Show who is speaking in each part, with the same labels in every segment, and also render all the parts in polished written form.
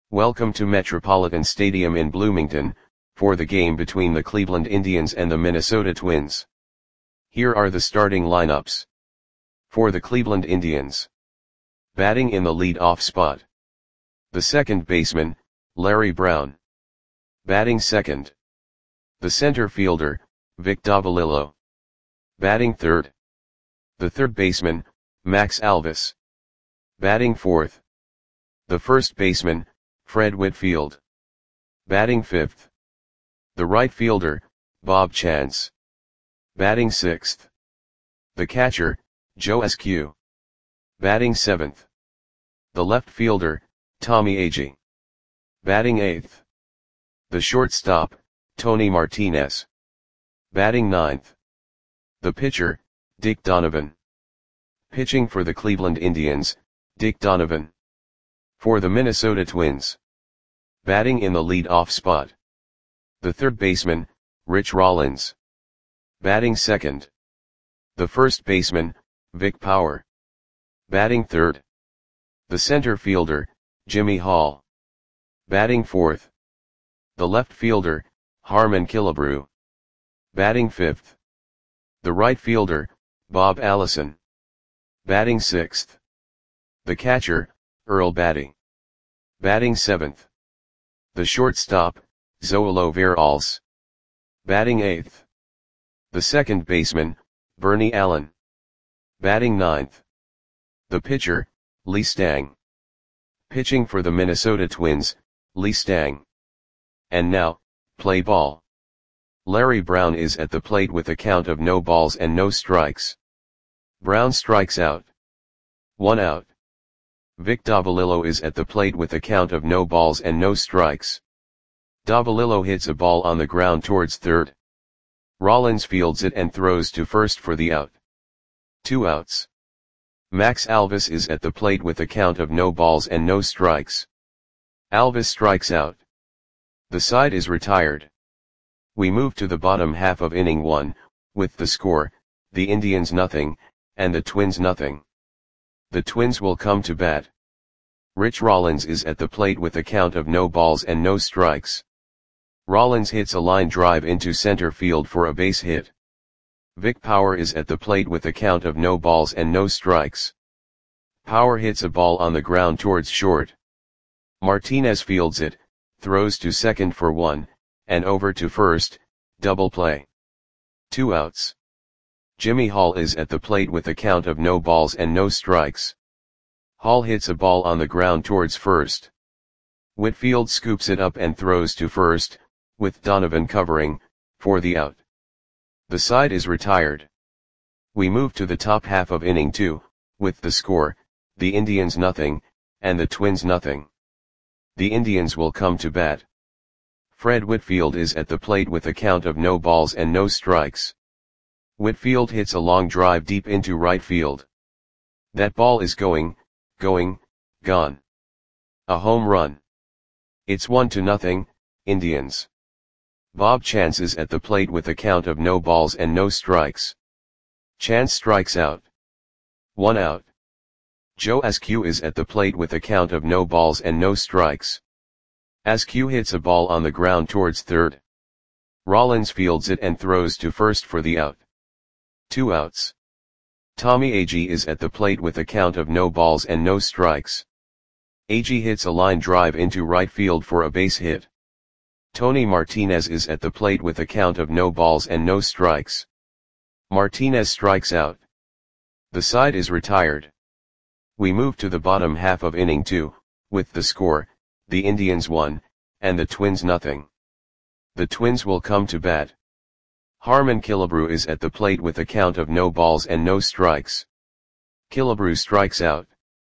Speaker 1: Welcome to Metropolitan Stadium in Bloomington, for the game between the Cleveland Indians and the Minnesota Twins. Here are the starting lineups. For the Cleveland Indians. Batting in the lead-off spot. The second baseman, Larry Brown. Batting second. The center fielder, Vic Davalillo. Batting third. The third baseman, Max Alvis. Batting fourth. The first baseman, Fred Whitfield. Batting fifth. The right fielder, Bob Chance. Batting sixth. The catcher, Joe Askew. Batting seventh. The left fielder, Tommy Agee. Batting eighth. The shortstop, Tony Martinez. Batting ninth. The pitcher, Dick Donovan. Pitching for the Cleveland Indians, Dick Donovan. For the Minnesota Twins. Batting in the lead-off spot. The third baseman, Rich Rollins. Batting second. The first baseman, Vic Power. Batting third. The center fielder, Jimmy Hall. Batting fourth. The left fielder, Harmon Killebrew. Batting fifth. The right fielder, Bob Allison. Batting sixth. The catcher, Earl Batty. Batting seventh. The shortstop, Zoilo Veralls. Batting eighth. The second baseman, Bernie Allen. Batting ninth. The pitcher, Lee Stang. Pitching for the Minnesota Twins, Lee Stang. And now, play ball. Larry Brown is at the plate with a count of no balls and no strikes. Brown strikes out. 1 out. Vic Davalillo is at the plate with a count of no balls and no strikes. Davalillo hits a ball on the ground towards third. Rollins fields it and throws to first for the out. 2 outs. Max Alvis is at the plate with a count of no balls and no strikes. Alvis strikes out. The side is retired. We move to the bottom half of inning 1, with the score, the Indians nothing, and the Twins nothing. The Twins will come to bat. Rich Rollins is at the plate with a count of no balls and no strikes. Rollins hits a line drive into center field for a base hit. Vic Power is at the plate with a count of no balls and no strikes. Power hits a ball on the ground towards short. Martinez fields it, throws to second for 1, and over to first, double play. 2 outs. Jimmy Hall is at the plate with a count of no balls and no strikes. Hall hits a ball on the ground towards first. Whitfield scoops it up and throws to first, with Donovan covering, for the out. The side is retired. We move to the top half of inning 2, with the score, the Indians nothing, and the Twins nothing. The Indians will come to bat. Fred Whitfield is at the plate with a count of no balls and no strikes. Whitfield hits a long drive deep into right field. That ball is going, gone. A home run. It's 1-0, Indians. Bob Chance is at the plate with a count of no balls and no strikes. Chance strikes out. 1 out. Joe Askew is at the plate with a count of no balls and no strikes. Askew hits a ball on the ground towards third. Rollins fields it and throws to first for the out. 2 outs. Tommy Agee is at the plate with a count of no balls and no strikes. Agee hits a line drive into right field for a base hit. Tony Martinez is at the plate with a count of no balls and no strikes. Martinez strikes out. The side is retired. We move to the bottom half of inning 2, with the score, the Indians 1, and the Twins nothing. The Twins will come to bat. Harmon Killebrew is at the plate with a count of no balls and no strikes. Killebrew strikes out.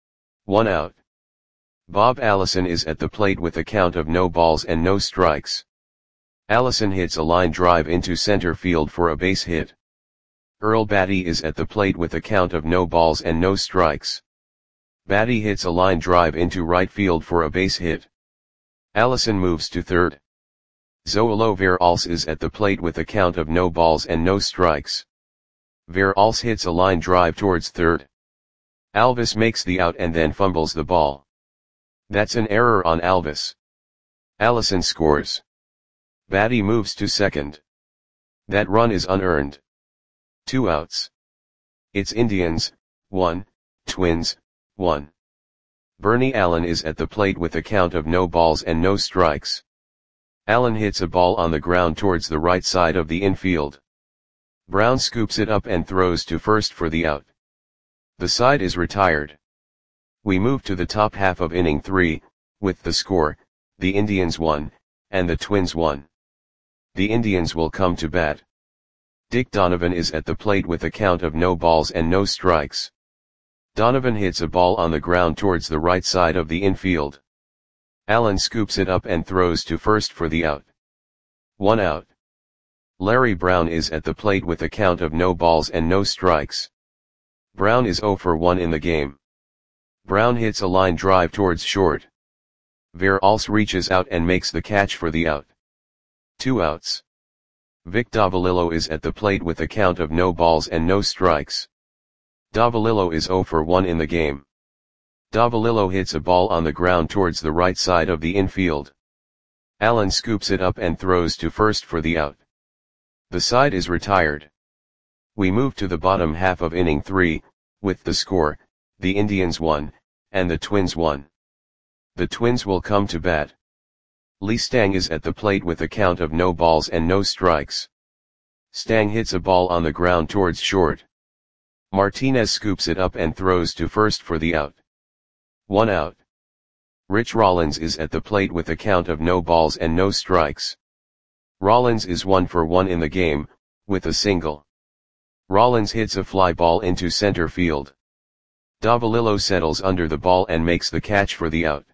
Speaker 1: 1 out. Bob Allison is at the plate with a count of no balls and no strikes. Allison hits a line drive into center field for a base hit. Earl Batty is at the plate with a count of no balls and no strikes. Batty hits a line drive into right field for a base hit. Allison moves to third. Zoilo Veralls is at the plate with a count of no balls and no strikes. Veralls hits a line drive towards third. Alvis makes the out and then fumbles the ball. That's an error on Alvis. Allison scores. Batty moves to second. That run is unearned. 2 outs. It's Indians, 1, Twins, 1. Bernie Allen is at the plate with a count of no balls and no strikes. Allen hits a ball on the ground towards the right side of the infield. Brown scoops it up and throws to first for the out. The side is retired. We move to the top half of inning 3, with the score, the Indians 1, and the Twins 1. The Indians will come to bat. Dick Donovan is at the plate with a count of no balls and no strikes. Donovan hits a ball on the ground towards the right side of the infield. Allen scoops it up and throws to first for the out. 1 out. Larry Brown is at the plate with a count of no balls and no strikes. Brown is 0 for 1 in the game. Brown hits a line drive towards short. Veralce reaches out and makes the catch for the out. 2 outs. Vic Davalillo is at the plate with a count of no balls and no strikes. Davalillo is 0 for 1 in the game. Davalillo hits a ball on the ground towards the right side of the infield. Allen scoops it up and throws to first for the out. The side is retired. We move to the bottom half of inning 3, with the score, the Indians 1, and the Twins 1. The Twins will come to bat. Lee Stang is at the plate with a count of no balls and no strikes. Stang hits a ball on the ground towards short. Martinez scoops it up and throws to first for the out. 1 out. Rich Rollins is at the plate with a count of no balls and no strikes. Rollins is 1 for 1 in the game, with a single. Rollins hits a fly ball into center field. Davalillo settles under the ball and makes the catch for the out.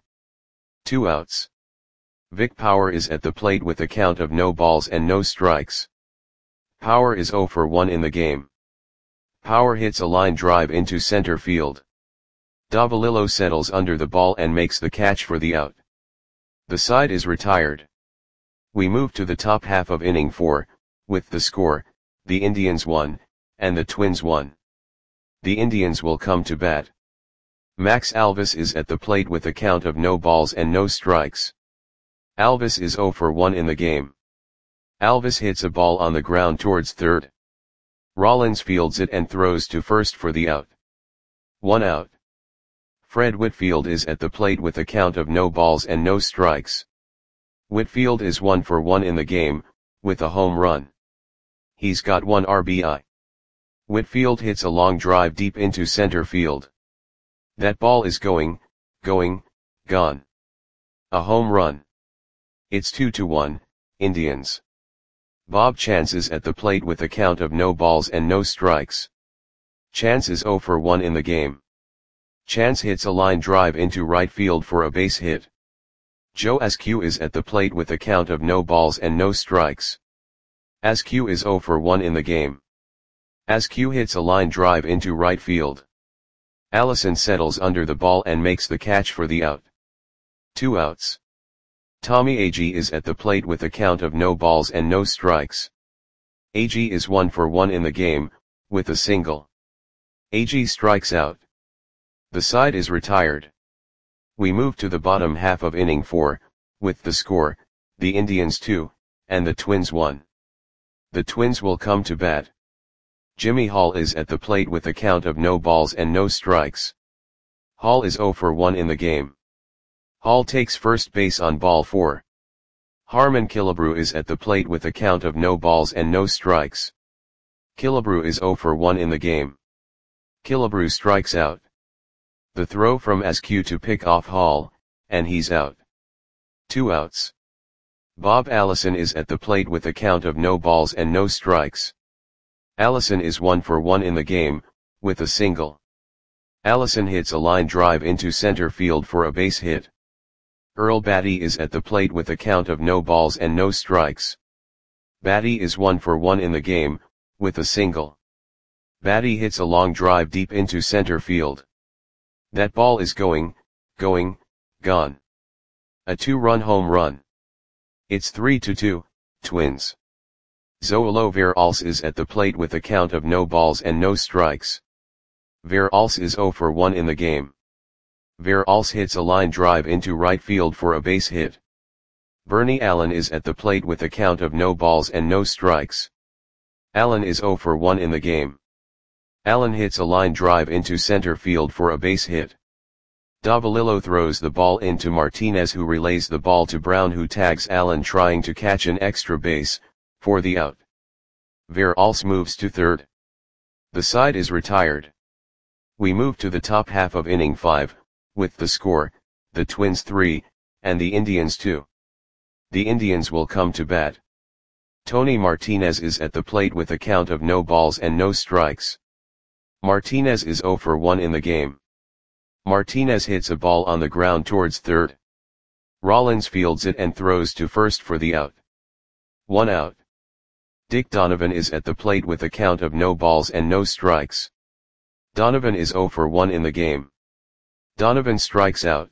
Speaker 1: 2 outs. Vic Power is at the plate with a count of no balls and no strikes. Power is 0 for 1 in the game. Power hits a line drive into center field. Davalillo settles under the ball and makes the catch for the out. The side is retired. We move to the top half of inning 4, with the score, the Indians 1, and the Twins 1. The Indians will come to bat. Max Alvis is at the plate with a count of no balls and no strikes. Alvis is 0 for 1 in the game. Alvis hits a ball on the ground towards third. Rollins fields it and throws to first for the out. 1 out. Fred Whitfield is at the plate with a count of no balls and no strikes. Whitfield is 1 for 1 in the game, with a home run. He's got 1 RBI. Whitfield hits a long drive deep into center field. That ball is going, gone. A home run. It's 2-1, Indians. Bob Chance is at the plate with a count of no balls and no strikes. Chance is 0 for 1 in the game. Chance hits a line drive into right field for a base hit. Joe Askew is at the plate with a count of no balls and no strikes. Askew is 0 for 1 in the game. Askew hits a line drive into right field. Allison settles under the ball and makes the catch for the out. 2 outs. Tommy Agee is at the plate with a count of no balls and no strikes. Agee is 1 for 1 in the game, with a single. Agee strikes out. The side is retired. We move to the bottom half of inning 4, with the score, the Indians 2, and the Twins 1. The Twins will come to bat. Jimmy Hall is at the plate with a count of no balls and no strikes. Hall is 0 for 1 in the game. Hall takes first base on ball 4. Harmon Killebrew is at the plate with a count of no balls and no strikes. Killebrew is 0 for 1 in the game. Killebrew strikes out. The throw from Askew to pick off Hall, and he's out. 2 outs. Bob Allison is at the plate with a count of no balls and no strikes. Allison is 1 for 1 in the game, with a single. Allison hits a line drive into center field for a base hit. Earl Batty is at the plate with a count of no balls and no strikes. Batty is 1 for 1 in the game, with a single. Batty hits a long drive deep into center field. That ball is going, gone. A 2-run home run. It's 3-2, Twins. Zoilo Veralce is at the plate with a count of no balls and no strikes. Veralce is 0 for 1 in the game. Verhulst hits a line drive into right field for a base hit. Bernie Allen is at the plate with a count of no balls and no strikes. Allen is 0 for 1 in the game. Allen hits a line drive into center field for a base hit. Davalillo throws the ball into Martinez, who relays the ball to Brown, who tags Allen trying to catch an extra base, for the out. Verhulst moves to third. The side is retired. We move to the top half of inning 5, with the score, the Twins 3, and the Indians 2. The Indians will come to bat. Tony Martinez is at the plate with a count of no balls and no strikes. Martinez is 0 for 1 in the game. Martinez hits a ball on the ground towards third. Rollins fields it and throws to first for the out. 1 out. Dick Donovan is at the plate with a count of no balls and no strikes. Donovan is 0 for 1 in the game. Donovan strikes out.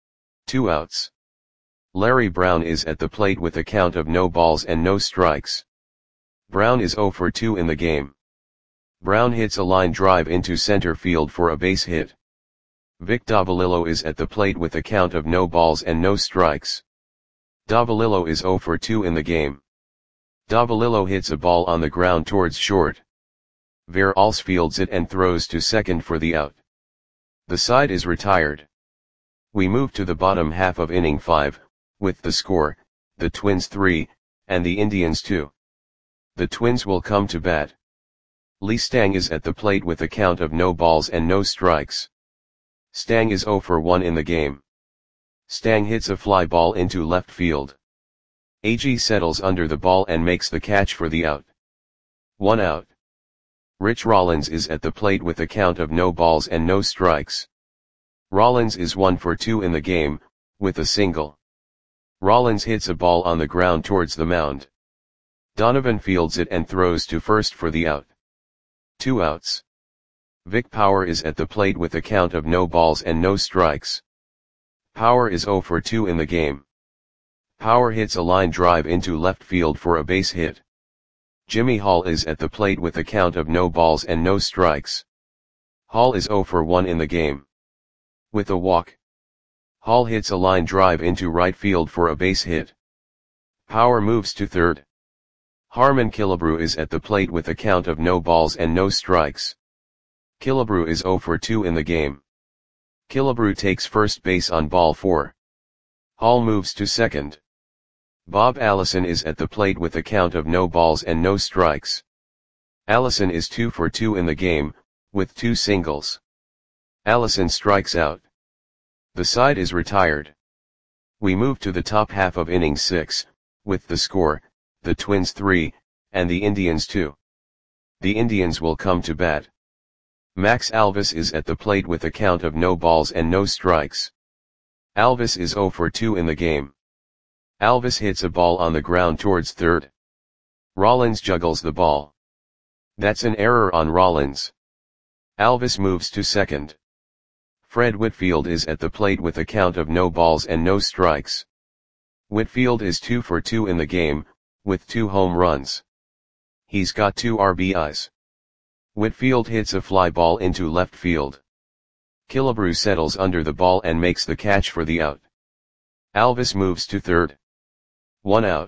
Speaker 1: 2 outs. Larry Brown is at the plate with a count of no balls and no strikes. Brown is 0 for 2 in the game. Brown hits a line drive into center field for a base hit. Vic Davalillo is at the plate with a count of no balls and no strikes. Davalillo is 0 for 2 in the game. Davalillo hits a ball on the ground towards short. Verhulst fields it and throws to second for the out. The side is retired. We move to the bottom half of inning 5, with the score, the Twins 3, and the Indians 2. The Twins will come to bat. Lee Stang is at the plate with a count of no balls and no strikes. Stang is 0 for 1 in the game. Stang hits a fly ball into left field. Agee settles under the ball and makes the catch for the out. 1 out. Rich Rollins is at the plate with a count of no balls and no strikes. Rollins is 1 for 2 in the game, with a single. Rollins hits a ball on the ground towards the mound. Donovan fields it and throws to first for the out. 2 outs. Vic Power is at the plate with a count of no balls and no strikes. Power is 0 for 2 in the game. Power hits a line drive into left field for a base hit. Jimmy Hall is at the plate with a count of no balls and no strikes. Hall is 0 for 1 in the game. With a walk. Hall hits a line drive into right field for a base hit. Power moves to third. Harmon Killebrew is at the plate with a count of no balls and no strikes. Killebrew is 0 for 2 in the game. Killebrew takes first base on ball 4. Hall moves to second. Bob Allison is at the plate with a count of no balls and no strikes. Allison is 2 for 2 in the game, with 2 singles. Allison strikes out. The side is retired. We move to the top half of inning 6, with the score, the Twins 3, and the Indians 2. The Indians will come to bat. Max Alvis is at the plate with a count of no balls and no strikes. Alvis is 0 for 2 in the game. Alvis hits a ball on the ground towards third. Rollins juggles the ball. That's an error on Rollins. Alvis moves to second. Fred Whitfield is at the plate with a count of no balls and no strikes. Whitfield is 2 for 2 in the game, with 2 home runs. He's got 2 RBIs. Whitfield hits a fly ball into left field. Killebrew settles under the ball and makes the catch for the out. Alvis moves to third. 1 out.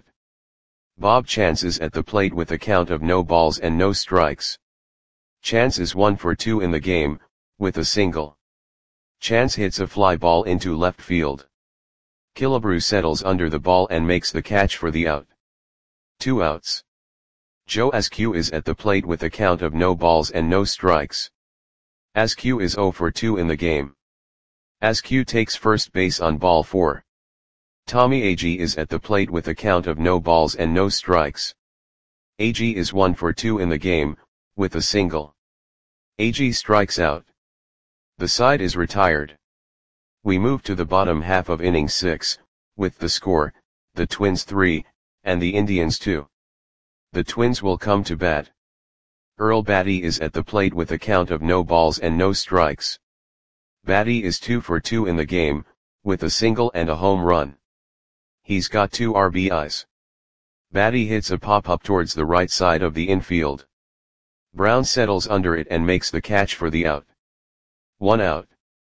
Speaker 1: Bob Chance is at the plate with a count of no balls and no strikes. Chance is 1 for 2 in the game, with a single. Chance hits a fly ball into left field. Killebrew settles under the ball and makes the catch for the out. 2 outs. Joe Askew is at the plate with a count of no balls and no strikes. Askew is 0 for 2 in the game. Askew takes first base on ball 4. Tommy Agee is at the plate with a count of no balls and no strikes. Agee is 1 for 2 in the game, with a single. Agee strikes out. The side is retired. We move to the bottom half of inning 6, with the score, the Twins 3, and the Indians 2. The Twins will come to bat. Earl Batty is at the plate with a count of no balls and no strikes. Batty is 2 for 2 in the game, with a single and a home run. He's got 2 RBIs. Batty hits a pop-up towards the right side of the infield. Brown settles under it and makes the catch for the out. 1 out.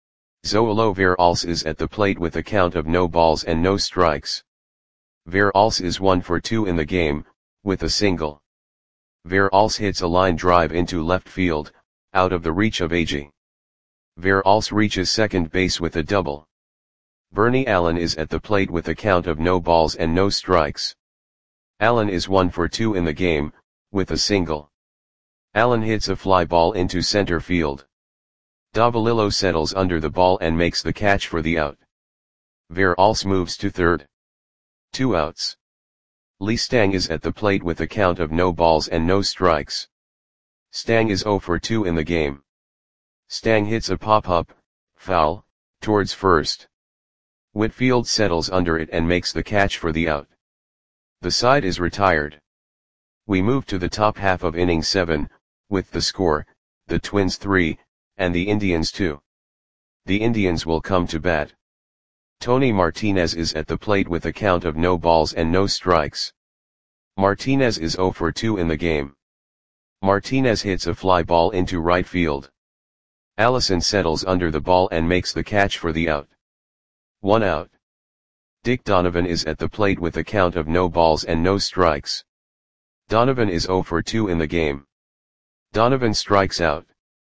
Speaker 1: Zoolo Verhulst is at the plate with a count of no balls and no strikes. Verhulst is 1 for 2 in the game, with a single. Verhulst hits a line drive into left field, out of the reach of Agee. Verhulst reaches second base with a double. Bernie Allen is at the plate with a count of no balls and no strikes. Allen is 1 for 2 in the game, with a single. Allen hits a fly ball into center field. Davalillo settles under the ball and makes the catch for the out. Verhulst moves to third. 2 outs. Lee Stang is at the plate with a count of no balls and no strikes. Stang is 0 for 2 in the game. Stang hits a pop-up, foul, towards first. Whitfield settles under it and makes the catch for the out. The side is retired. We move to the top half of inning 7, with the score, the Twins 3, and the Indians 2. The Indians will come to bat. Tony Martinez is at the plate with a count of no balls and no strikes. Martinez is 0 for 2 in the game. Martinez hits a fly ball into right field. Allison settles under the ball and makes the catch for the out. 1 out. Dick Donovan is at the plate with a count of no balls and no strikes. Donovan is 0 for 2 in the game. Donovan strikes out.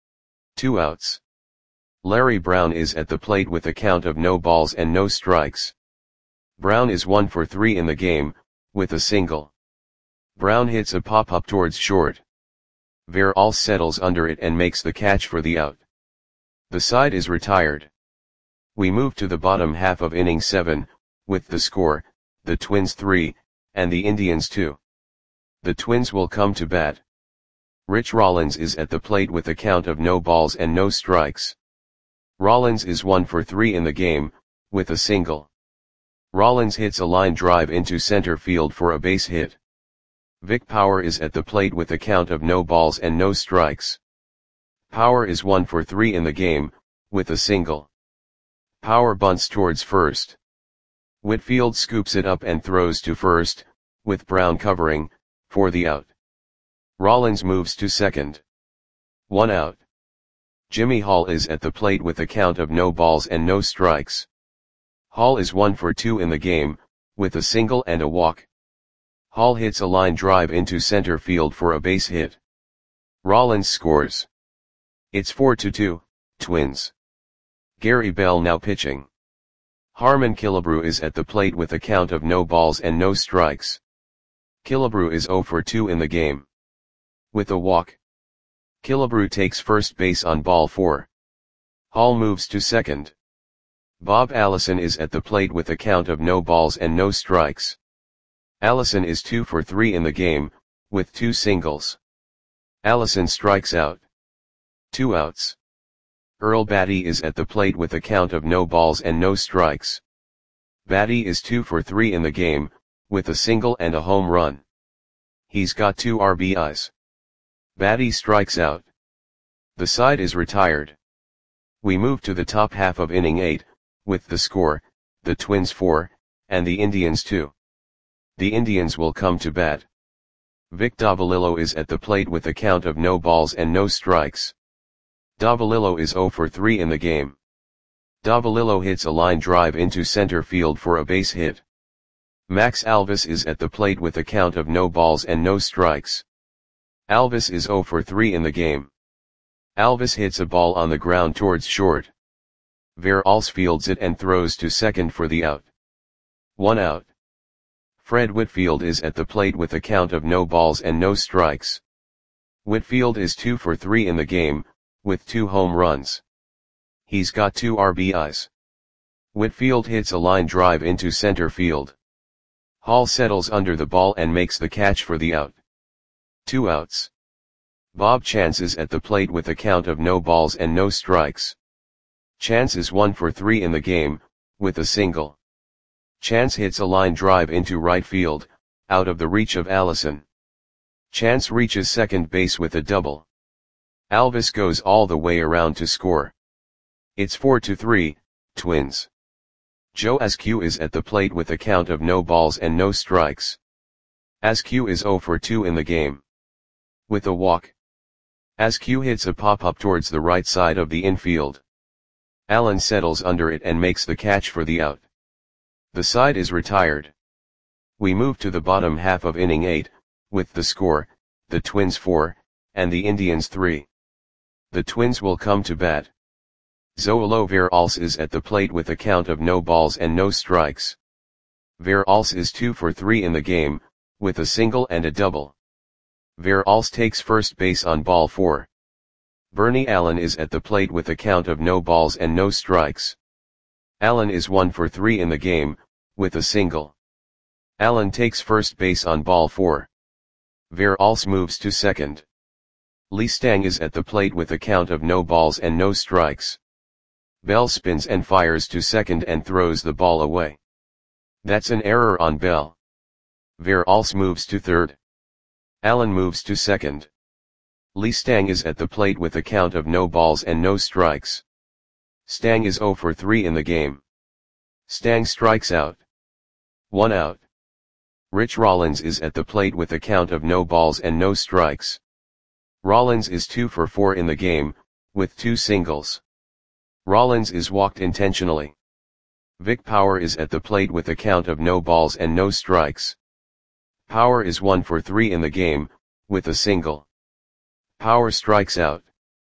Speaker 1: 2 outs. Larry Brown is at the plate with a count of no balls and no strikes. Brown is 1 for 3 in the game, with a single. Brown hits a pop-up towards short. Verhulst settles under it and makes the catch for the out. The side is retired. We move to the bottom half of inning 7, with the score, the Twins 3, and the Indians 2. The Twins will come to bat. Rich Rollins is at the plate with a count of no balls and no strikes. Rollins is 1 for 3 in the game, with a single. Rollins hits a line drive into center field for a base hit. Vic Power is at the plate with a count of no balls and no strikes. Power is 1 for 3 in the game, with a single. Power bunts towards first. Whitfield scoops it up and throws to first, with Brown covering, for the out. Rollins moves to second. 1 out. Jimmy Hall is at the plate with a count of no balls and no strikes. Hall is 1 for 2 in the game, with a single and a walk. Hall hits a line drive into center field for a base hit. Rollins scores. It's 4-2, Twins. Gary Bell now pitching. Harmon Killebrew is at the plate with a count of no balls and no strikes. Killebrew is 0 for 2 in the game. With a walk. Killebrew takes first base on ball 4. Hall moves to second. Bob Allison is at the plate with a count of no balls and no strikes. Allison is 2 for 3 in the game, with 2 singles. Allison strikes out. 2 outs. Earl Batty is at the plate with a count of no balls and no strikes. Batty is 2 for 3 in the game, with a single and a home run. He's got 2 RBIs. Batty strikes out. The side is retired. We move to the top half of inning 8, with the score, the Twins 4, and the Indians 2. The Indians will come to bat. Vic Davalillo is at the plate with a count of no balls and no strikes. Davalillo is 0 for 3 in the game. Davalillo hits a line drive into center field for a base hit. Max Alvis is at the plate with a count of no balls and no strikes. Alvis is 0 for 3 in the game. Alvis hits a ball on the ground towards short. Verhulst fields it and throws to second for the out. 1 out. Fred Whitfield is at the plate with a count of no balls and no strikes. Whitfield is 2 for 3 in the game, with 2 home runs. He's got 2 RBIs. Whitfield hits a line drive into center field. Hall settles under the ball and makes the catch for the out. 2 outs. Bob Chance is at the plate with a count of no balls and no strikes. Chance is 1 for 3 in the game, with a single. Chance hits a line drive into right field, out of the reach of Allison. Chance reaches second base with a double. Alvis goes all the way around to score. It's 4-3, Twins. Joe Askew is at the plate with a count of no balls and no strikes. Askew is 0 for 2 in the game. With a walk. Askew hits a pop-up towards the right side of the infield. Allen settles under it and makes the catch for the out. The side is retired. We move to the bottom half of inning 8, with the score, the Twins 4, and the Indians 3. The Twins will come to bat. Zoilo Veralles is at the plate with a count of no balls and no strikes. Veralles is 2 for 3 in the game, with a single and a double. Veralles takes first base on ball 4. Bernie Allen is at the plate with a count of no balls and no strikes. Allen is 1 for 3 in the game, with a single. Allen takes first base on ball 4. Veralles moves to second. Lee Stang is at the plate with a count of no balls and no strikes. Bell spins and fires to second and throws the ball away. That's an error on Bell. Veralles moves to third. Allen moves to second. Lee Stang is at the plate with a count of no balls and no strikes. Stang is 0 for 3 in the game. Stang strikes out. 1 out. Rich Rollins is at the plate with a count of no balls and no strikes. Rollins is 2 for 4 in the game, with 2 singles. Rollins is walked intentionally. Vic Power is at the plate with a count of no balls and no strikes. Power is 1 for 3 in the game, with a single. Power strikes out.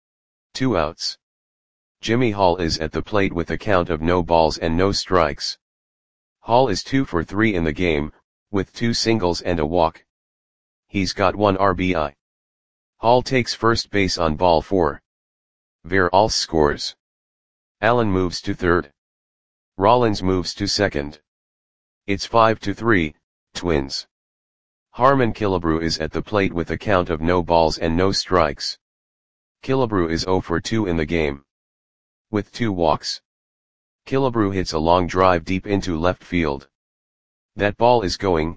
Speaker 1: 2 outs. Jimmy Hall is at the plate with a count of no balls and no strikes. Hall is 2 for 3 in the game, with 2 singles and a walk. He's got 1 RBI. Hall takes first base on ball 4. Veralles scores. Allen moves to third. Rollins moves to second. It's 5-3, Twins. Harmon Killebrew is at the plate with a count of no balls and no strikes. Killebrew is 0 for 2 in the game, with 2 walks. Killebrew hits a long drive deep into left field. That ball is gone.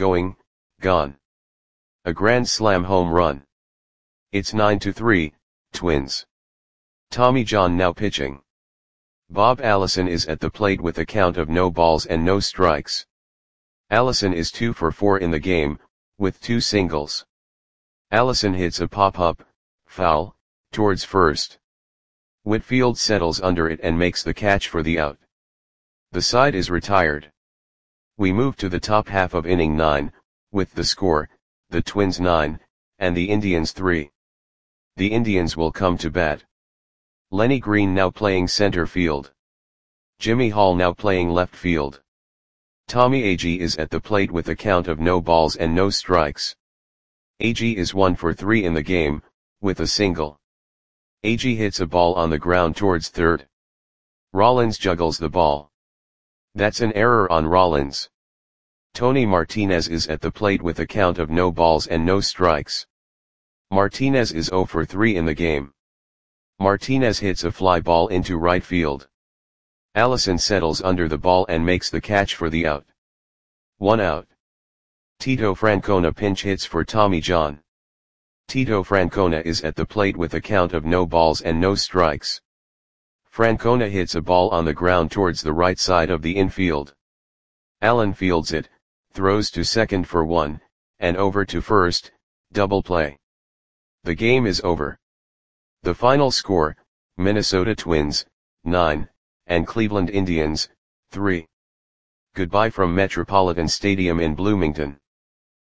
Speaker 1: A grand slam home run. It's 9-3, Twins. Tommy John now pitching. Bob Allison is at the plate with a count of no balls and no strikes. Allison is 2 for 4 in the game, with 2 singles. Allison hits a pop-up, foul, towards first. Whitfield settles under it and makes the catch for the out. The side is retired. We move to the top half of inning 9, with the score, the Twins 9, and the Indians 3. The Indians will come to bat. Lenny Green now playing center field. Jimmy Hall now playing left field. Tommy Agee is at the plate with a count of no balls and no strikes. Agee is 1 for 3 in the game, with a single. Agee hits a ball on the ground towards third. Rollins juggles the ball. That's an error on Rollins. Tony Martinez is at the plate with a count of no balls and no strikes. Martinez is 0 for 3 in the game. Martinez hits a fly ball into right field. Allison settles under the ball and makes the catch for the out. 1 out. Tito Francona pinch hits for Tommy John. Tito Francona is at the plate with a count of no balls and no strikes. Francona hits a ball on the ground towards the right side of the infield. Allen fields it, throws to second for 1, and over to first, double play. The game is over. The final score, Minnesota Twins, 9, and Cleveland Indians, 3. Goodbye from Metropolitan Stadium in Bloomington.